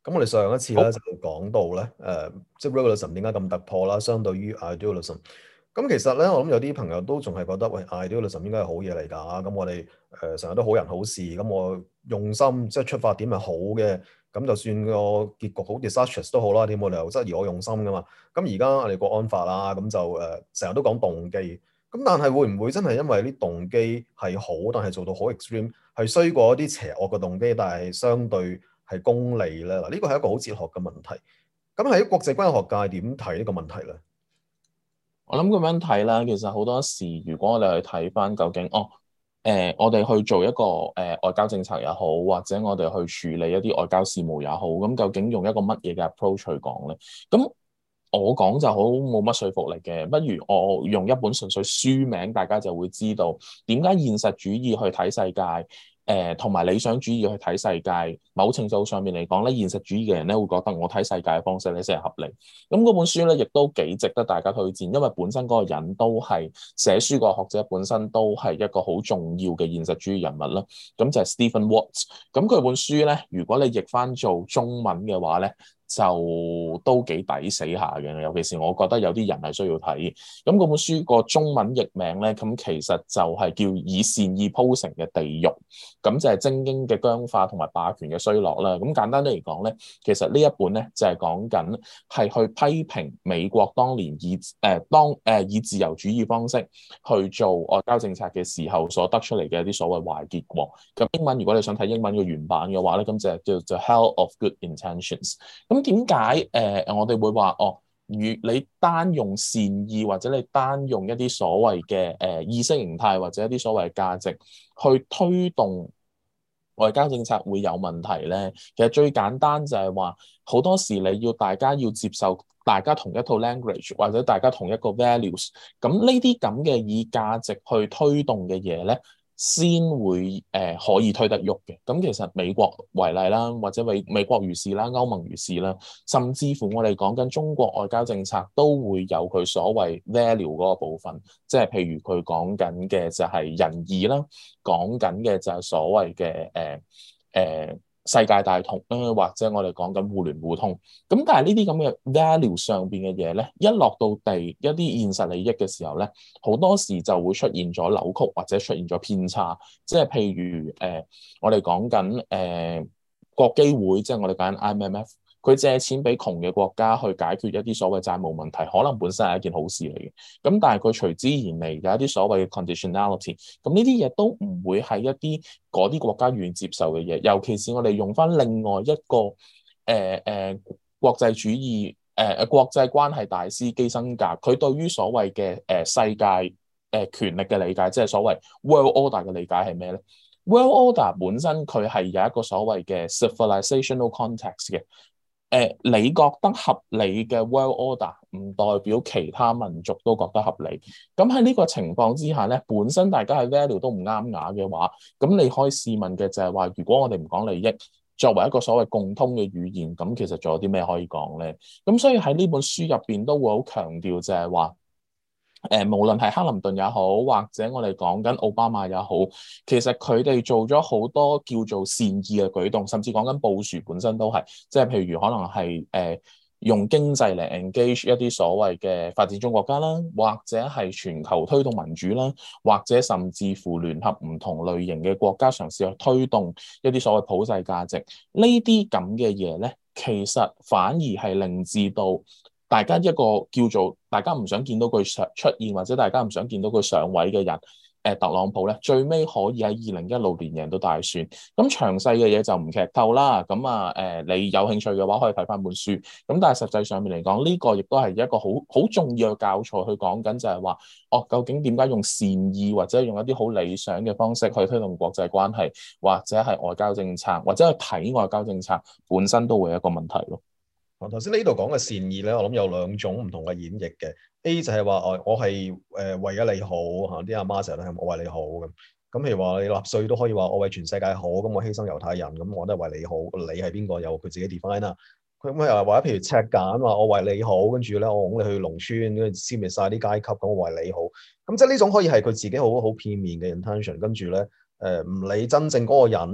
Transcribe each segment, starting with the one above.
咁我哋上一次好， 咧就講到咧，即係 realism 點解咁突破啦，相對於 idealism。咁其實咧，我諗有啲朋友都仲係覺得，喂，idealism 應該係好嘢嚟㗎。咁我哋成日都好人好事，咁我用心即係出發點係好嘅，咁就算個結局好 disastrous 都好啦，點冇理由質疑我用心㗎嘛？咁而家我哋國安法啦，咁就成日都講動機，咁但係會唔會真係因為啲動機係好，但係做到好 extreme，係衰過一啲邪惡嘅動機，但係相對係功利咧？嗱，呢個係一個好哲學嘅問題。咁喺國際關係學界點睇呢個問題咧？ 我諗咁樣睇啦，其實好多時，如果我哋去睇翻究竟，我哋去做一個外交政策也好，或者我哋去處理一啲外交事務也好，咁究竟用一個乜嘢嘅 approach 去講咧？咁我講就好冇乜說服力嘅，不如我用一本純粹書名，大家就會知道點解現實主義去睇世界。同埋理想主義去睇世界，某程度上面嚟講咧，現實主義嘅人咧會覺得我睇世界嘅方式咧先係合理。咁嗰本書咧，亦都幾值得大家推薦，因為本身嗰個人都係寫書個學者，本身都係一個好重要嘅現實主義人物啦。咁就係 Stephen Watts。咁佢本書咧，如果你譯翻做中文嘅話咧，就都幾抵死下嘅，尤其是我覺得有啲人係需要睇。咁嗰本書個中文譯名咧，咁其實就係叫以善意鋪成嘅地獄，咁就係精英嘅僵化同埋霸權嘅衰落啦。咁簡單啲嚟講咧，其實呢一本咧就係講緊係去批評美國當年以自由主義方式去做外交政策嘅時候所得出嚟嘅一啲所謂壞結果。咁英文如果你想睇英文嘅原版嘅話咧，咁就係叫做 Hell of Good Intentions。咁點解我哋會話如你單用善意或者你單用一啲所謂嘅意識形態或者一啲所謂嘅價值去推動外交政策會有問題咧？其實最簡單就係話好多時你要大家要接受大家同一套 language 或者大家同一個 values，咁呢啲咁嘅以價值去推動嘅嘢咧，先會可以推得喐嘅。咁其實美國為例啦，或者美國如是啦，歐盟如是啦，甚至乎我哋講緊中國外交政策都會有佢所謂 value 嗰個部分，即係譬如佢講緊嘅就係仁義啦，講緊嘅就係所謂嘅世界大同啦，或者我哋講緊互聯互通。咁但係呢啲咁嘅 value 上邊嘅嘢咧，一落到地一啲現實利益嘅時候咧，好多時就會出現咗扭曲或者出現咗偏差。即係譬如我哋講緊國基會，即係我哋講緊 IMF，佢借錢俾窮嘅國家去解決一啲所謂債務問題，可能本身係一件好事嚟嘅。咁但係佢隨之而嚟有一啲所謂嘅 conditionality，咁呢啲嘢都唔會係一啲嗰啲國家願意接受嘅嘢。尤其是我哋用翻另外一個國際主義國際關係大師基辛格，佢對於所謂嘅世界權力嘅理解，即係所謂 world order 嘅理解係咩咧？World order 本身佢係有一個所謂嘅 civilizational context 嘅。你覺得合理嘅 world order 唔代表其他民族都覺得合理。咁喺呢個情況之下咧，本身大家嘅 value 都唔啱牙嘅話，咁你可以試問嘅就係話，如果我哋唔講利益，作為一個所謂共通嘅語言，咁其實仲有啲咩可以講咧？咁所以喺呢本書入邊都會好強調就係話。無論係克林頓也好，或者我哋講緊奧巴馬也好，其實佢哋做咗好多叫做善意嘅舉動，甚至講緊布殊本身都係，即係譬如可能係用經濟嚟 engage 一啲所謂嘅發展中國家啦，或者係全球推動民主啦，或者甚至乎聯合唔同類型嘅國家嘗試去推動一啲所謂普世價值，呢啲咁嘅嘢咧，其實反而係令至到。大家一個叫做大家唔想見到佢出現，或者大家唔想見到佢上位嘅人，特朗普咧最尾可以喺2016年贏到大選。咁詳細嘅嘢就唔劇透啦。咁你有興趣嘅話可以睇翻本書。咁但係實際上面嚟講，呢個亦都係一個好重要嘅教材去講緊，就係話究竟點解用善意或者用一啲好理想嘅方式去推動國際關係，或者係外交政策，或者去睇外交政策本身都會有一個問題咯。 頭先呢度講嘅善意咧，我諗有兩種唔同嘅演繹嘅。A 就係話我係為咗你好嚇，啲阿媽成日都係我為你好咁。咁譬如話你納稅都可以話我為全世界好，咁我犧牲猶太人，咁我都係為你好。你係邊個有佢自己 define 啦。佢咁又或者譬如赤柬話我為你好，跟住咧我拱你去農村，跟住消滅晒啲階級，咁我為你好。咁即係呢種可以係佢自己好片面嘅 intention，跟住咧唔理真正嗰個人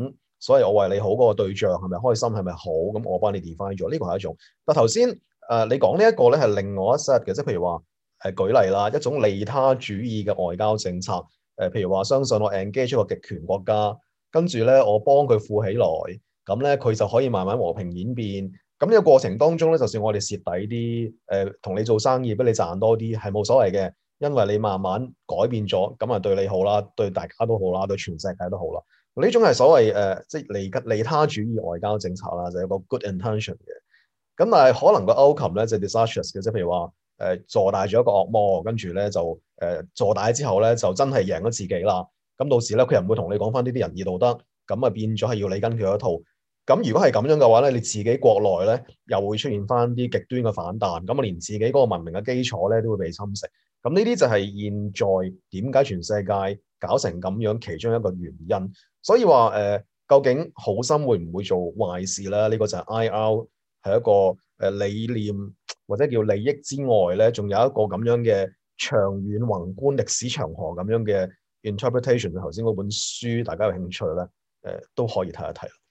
所以我為你好嗰個對象係咪開心係咪好？咁我幫你 define 咗，呢個係一種。但頭先你講呢一個咧係另外一 set 嘅，即係譬如話舉例啦，一種利他主義嘅外交政策。譬如話相信我 engage 一個極權國家，跟住咧我幫佢富起來，咁咧佢就可以慢慢和平演變。咁呢個過程當中咧，就算我哋蝕底啲，同你做生意，俾你賺多啲，係冇所謂嘅，因為你慢慢改變咗，咁啊對你好啦，對大家都好啦，對全世界都好啦。呢種係所謂即係利他主義外交政策啦，就有個 good intention 嘅。咁但係可能個 outcome 咧就 disastrous 嘅，即係譬如話坐大咗一個惡魔，跟住咧就坐大之後咧就真係贏咗自己啦。咁到時咧佢又唔會同你講翻呢啲仁義道德，咁啊變咗係要你跟佢一套。咁如果係咁樣嘅話咧，你自己國內咧又會出現翻啲極端嘅反彈，咁啊連自己嗰個文明嘅基礎咧都會被侵蝕。咁呢啲就係現在點解全世界搞成咁樣其中一個原因。所以話究竟好心會唔會做壞事咧？呢個就係 IR 係一個理念或者叫利益之外咧，仲有一個咁樣嘅長遠宏觀歷史長河咁樣嘅 interpretation。頭先嗰本書大家有興趣咧，都可以睇一睇。